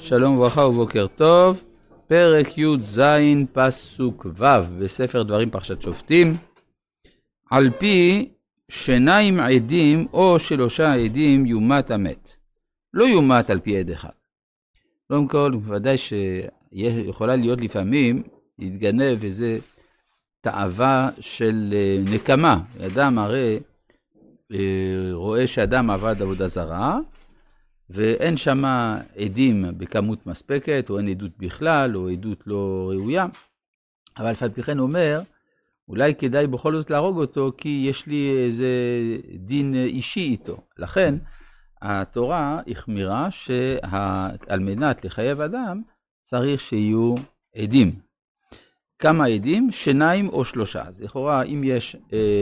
שלום וברכה ובוקר טוב, פרק י"ז פסוק ו' בספר דברים פרשת שופטים. על פי שניים עדים או שלושה עדים יומת המת, לא יומת על פי עד אחד. קודם כל, ודאי שיכולה להיות לפעמים להתגנב איזה תאווה של נקמה. אדם הרי רואה שאדם עבד עבודה זרה, ואין שם עדים בכמות מספקת, או אין עדות בכלל, או עדות לא ראויה. אבל אף על פי כן אומר, אולי כדאי בכל זאת להרוג אותו, כי יש לי איזה דין אישי איתו. לכן, התורה החמירה שעל מנת לחייב אדם, צריך שיהיו עדים. כמה עדים? שניים או שלושה. אז לכאורה, אם יש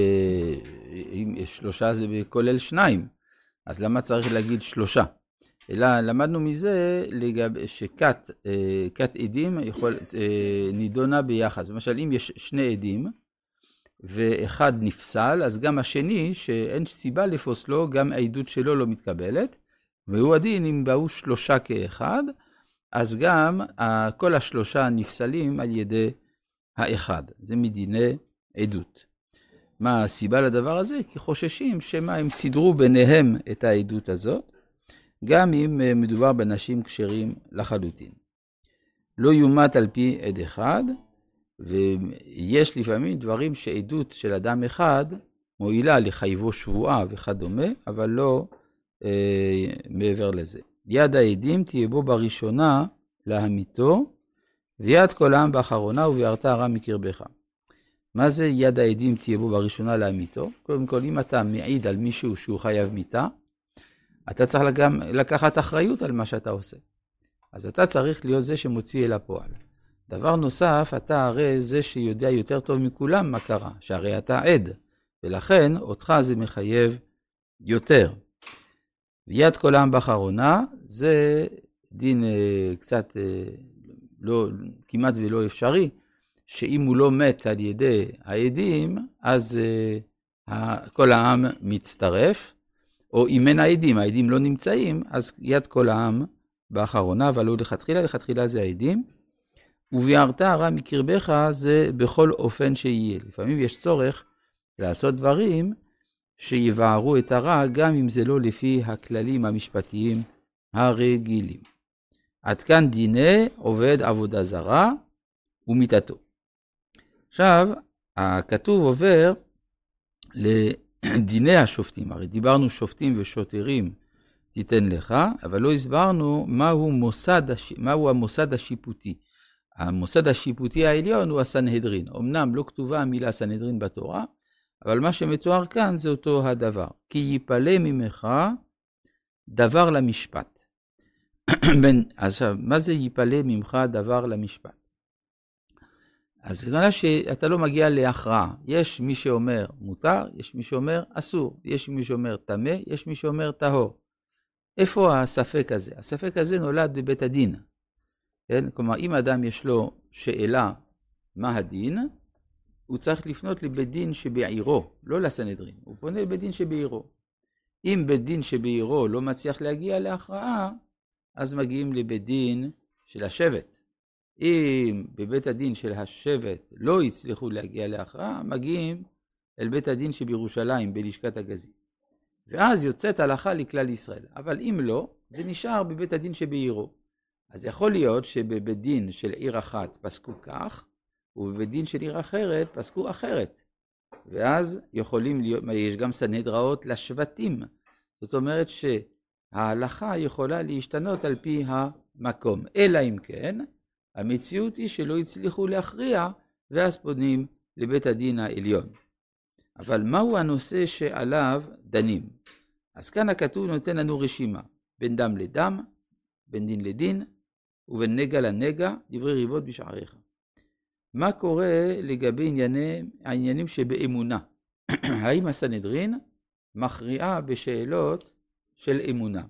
שלושה זה כולל שניים, אז למה צריך להגיד שלושה? אלא למדנו מזה שכת עדים נידונה ביחד. למשל, אם יש שני עדים ואחד נפסל, אז גם השני, שאין סיבה לפוסלו, גם העדות שלו לא מתקבלת. והוא הדין, אם באו שלושה כאחד, אז גם כל השלושה נפסלים על ידי האחד. זה מדיני עדות. מה הסיבה לדבר הזה? כי חוששים שמה הם סידרו ביניהם את העדות הזאת, גם אם מדובר באנשים כשרים לחלוטין. לא יומת על פי עד אחד, ויש לפעמים דברים שעדות של אדם אחד מועילה לחייבו שבועה וכדומה, אבל לא מעבר לזה. יד העדים תהיה בו בראשונה להמיתו, ויד כל העם באחרונה וביארת הרע מקרבך. מה זה יד העדים תהיה בו בראשונה להמיתו? קודם כל, אם אתה מעיד על מישהו שהוא חייב מיתה, אתה צריך גם לקחת אחריות על מה שאתה עושה. אז אתה צריך להיות זה שמוציא אל הפועל. דבר נוסף, אתה הרי זה שיודע יותר טוב מכולם מה קרה, שהרי אתה עד, ולכן אותך זה מחייב יותר. ויד כל העם באחרונה, זה דין קצת כמעט ולא אפשרי, שאם הוא לא מת על ידי העדים, אז כל העם מצטרף, או אם אין העדים לא נמצאים, אז יד כל העם באחרונה, אבל לא לכתחילה זה העדים. וביארת הרע מקרבך זה בכל אופן שיהיה. לפעמים יש צורך לעשות דברים שיבערו את הרע, גם אם זה לא לפי הכללים המשפטיים הרגילים. עד כאן דיני עובד עבודה זרה ומיתתו. עכשיו, הכתוב עובר לדיני השופטים. הרי דיברנו שופטים ושוטרים תיתן לך, אבל לא הסברנו מהו המוסד השיפוטי. המוסד השיפוטי העליון הוא הסנהדרין. אמנם לא כתובה המילה סנהדרין בתורה, אבל מה שמתואר כאן זה אותו הדבר. כי ייפלא ממך דבר למשפט. אז מה זה ייפלא ממך דבר למשפט? אז זה אומר שאתה לא מגיע להכרעה. יש מי שאומר מותר, יש מי שאומר אסור, יש מי שאומר טמא, יש מי שאומר טהור. איפה הספק הזה? הספק הזה נולד בבית הדין. כן? כלומר, אם אדם יש לו שאלה מה הדין, הוא צריך לפנות לבית דין שבעירו, לא לסנהדרין. הוא פונה לבית דין שבעירו. אם בית דין שבעירו לא מצליח להגיע להכרעה, אז מגיעים לבית דין של השבט. אם בבית הדין של השבט לא הצליחו להגיע להכרעה, מגיעים אל בית הדין שבירושלים, בלשכת הגזית. ואז יוצאת הלכה לכלל ישראל. אבל אם לא, זה נשאר בבית הדין שבעירו. אז יכול להיות שבבית דין של עיר אחת פסקו כך, ובבית דין של עיר אחרת פסקו אחרת. ואז יכולים להיות, יש גם סנהדראות לשבטים. זאת אומרת שההלכה יכולה להשתנות על פי המקום. אלא אם כן, המציאות היא שלא הצליחו להכריע, ואז פונים לבית הדין העליון. אבל מהו הנושא שעליו דנים? אז כאן הכתוב נותן לנו רשימה, בין דם לדם, בין דין לדין, ובין נגע לנגע, דברי ריבות בשעריך. מה קורה לגבי העניינים שבאמונה? האם הסנהדרין מכריעה בשאלות של אמונה?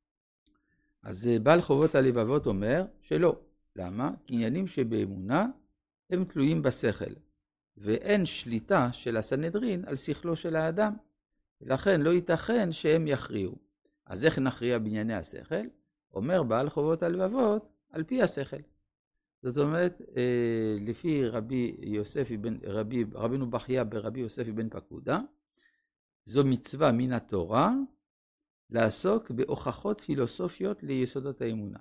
אז בעל חובות הלבבות אומר שלא. למה? כי עניינים שבאמונה הם תלויים בשכל, ואין שליטה של הסנהדרין על שכלו של האדם, ולכן לא ייתכן שהם יכריעו. אז איך נכריע בענייני השכל? אומר בעל חובות הלבבות, על פי השכל. זאת אומרת, לפי רבינו בחיה ברבי יוסף בן פקודה, זו מצווה מן התורה לעסוק בהוכחות פילוסופיות ליסודות האמונה.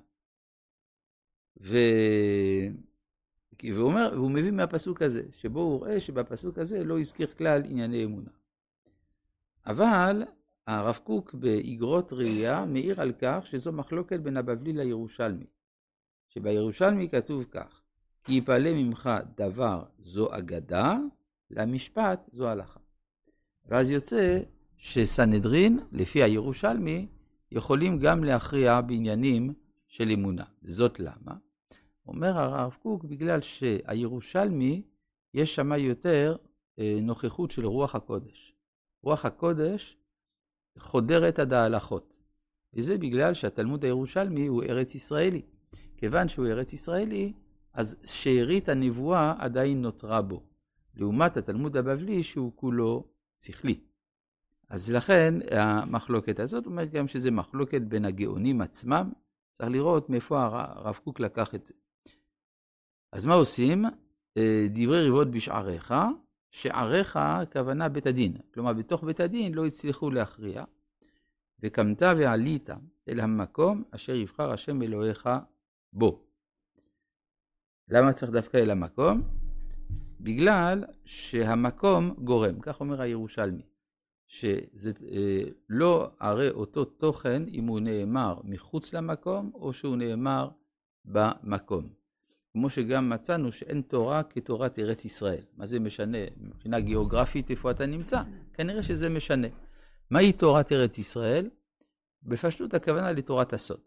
והוא מביא מהפסוק הזה, שבו הוא רואה שבפסוק הזה לא הזכיר כלל ענייני אמונה. אבל הרב קוק באגרות ראייה מעיר על כך שזו מחלוקת בין הבבלי לירושלמי. שבירושלמי כתוב כך, כי יפעלה ממך דבר זו אגדה, למשפט זו הלכה. ואז יוצא שסנהדרין, לפי הירושלמי, יכולים גם להכריע בעניינים של אמונה. זאת למה? אומר הרב קוק, בגלל שהירושלמי, יש שם יותר נוכחות של רוח הקודש. רוח הקודש חודרת עד ההלכות. וזה בגלל שהתלמוד הירושלמי הוא ארץ ישראלי. כיוון שהוא ארץ ישראלי, אז שארית הנבואה עדיין נותרה בו. לעומת התלמוד הבבלי שהוא כולו שכלי. אז לכן המחלוקת הזאת אומרת גם שזה מחלוקת בין הגאונים עצמם. צריך לראות מאיפה הרב קוק לקח את זה. אז מה עושים? דברי ריבות בשעריך, שעריך הכוונה בית הדין. כלומר, בתוך בית הדין לא הצליחו להכריע. וקמת ועלית אל המקום אשר יבחר השם אלוהיך בו. למה צריך דווקא אל המקום? בגלל שהמקום גורם, כך אומר הירושלמי, שזה לא הרי אותו תוכן אם הוא נאמר מחוץ למקום או שהוא נאמר במקום. כמו שגם מצאנו שאין תורה כתורת ארץ ישראל. מה זה משנה? מבחינה גיאוגרפית איפה אתה נמצא? כנראה שזה משנה. מהי תורת ארץ ישראל? בפשטות הכוונה לתורת הסוד.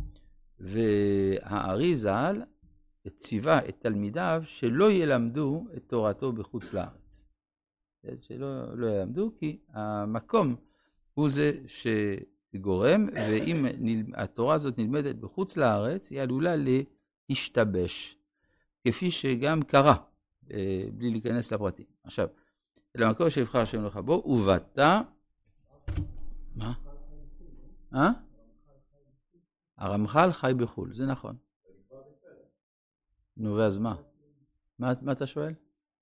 והארי ז"ל ציווה את תלמידיו שלא ילמדו את תורתו בחוץ לארץ. שלא ילמדו כי המקום הוא זה שגורם, ואם התורה הזאת נלמדת בחוץ לארץ, היא עלולה להשתבש, כפי שגם קרה, בלי להיכנס לפרטים. עכשיו, למקום שיבחר השם אלוהיך בו, ובאת... מה? הרמח"ל חי בחו"ל, זה נכון. נו, ואז מה? מה אתה שואל?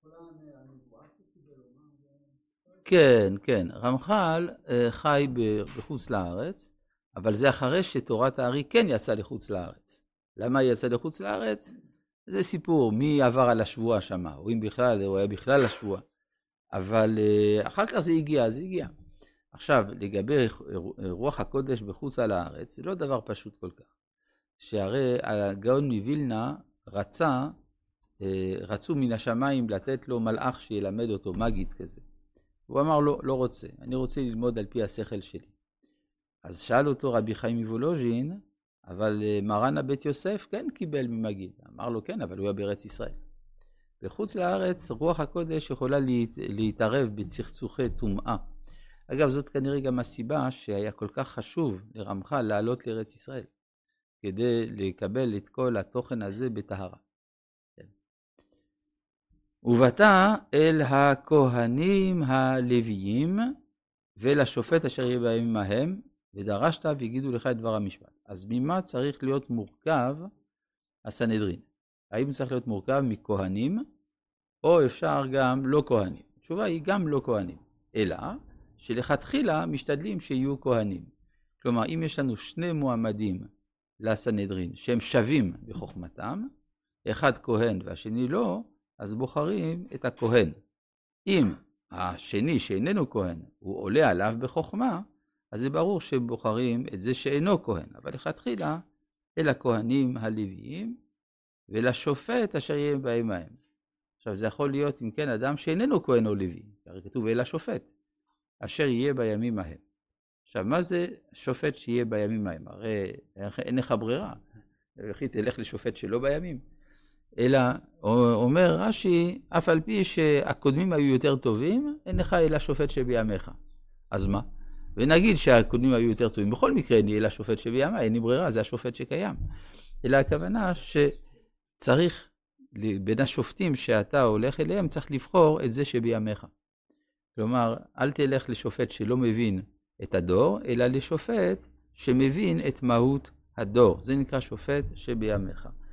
כן, כן. רמח"ל חי בחוץ לארץ, אבל זה אחרי שתורת הארי כן יצא לחוץ לארץ. למה היא יצא לחוץ לארץ? זה סיפור, מי עבר על השבועה שם, או אם בכלל, הוא היה בכלל השבועה. אבל אחר כך זה הגיע. עכשיו, לגבי רוח הקודש בחוץ על הארץ, זה לא דבר פשוט כל כך. שהרי הגאון מווילנה רצו מן השמיים לתת לו מלאך שילמד אותו, מגיד כזה. הוא אמר לו, לא רוצה, אני רוצה ללמוד על פי השכל שלי. אז שאל אותו רבי חיים מוולוז'ין, אבל מרן הבית יוסף כן קיבל ממגיד. אמר לו כן, אבל הוא היה בארץ ישראל. בחוץ לארץ רוח הקודש יכולה להתערב בצחצוחי טומאה. אגב, זאת כנראה גם הסיבה שהיה כל כך חשוב לרמח"ל לעלות לארץ ישראל, כדי לקבל את כל התוכן הזה בטהרה. כן. ובאת אל הכהנים הלוויים ולשופט אשר יהיה בימים ההם, ודרשת והגידו לך את דבר המשפט. אז ממה צריך להיות מורכב הסנהדרין? האם צריך להיות מורכב מכהנים, או אפשר גם לא כהנים? התשובה היא גם לא כהנים, אלא שלכתחילה משתדלים שיהיו כהנים. כלומר, אם יש לנו שני מועמדים לסנהדרין שהם שווים בחוכמתם, אחד כהן והשני לא, אז בוחרים את הכהן. אם השני שאיננו כהן הוא עולה עליו בחוכמה, אז זה ברור שבוחרים את זה שאינו כהן. אבל לכתחילה אל הכהנים הלוויים ולשופט אשר יהיה בהם ההם. עכשיו זה יכול להיות אם כן אדם שאיננו כהן או לוי, הרי כתוב אל השופט אשר יהיה בימים ההם. עכשיו מה זה שופט שיהיה בימים ההם? הרי אין לך ברירה, וכי תלך לשופט שלא בימים. אלא אומר רש"י, אף על פי שהקודמים היו יותר טובים, אין לך אלא שופט שבימיך. אז מה? ונגיד שהקודמים היו יותר טובים, בכל מקרה אין לי אלא שופט שבימיי, אין לי ברירה, זה השופט שקיים. אלא הכוונה שצריך, בין השופטים שאתה הולך אליהם, צריך לבחור את זה שבימיך. כלומר, אל תלך לשופט שלא מבין את הדור, אלא לשופט שמבין את מהות הדור. זה נקרא שופט שבימיך.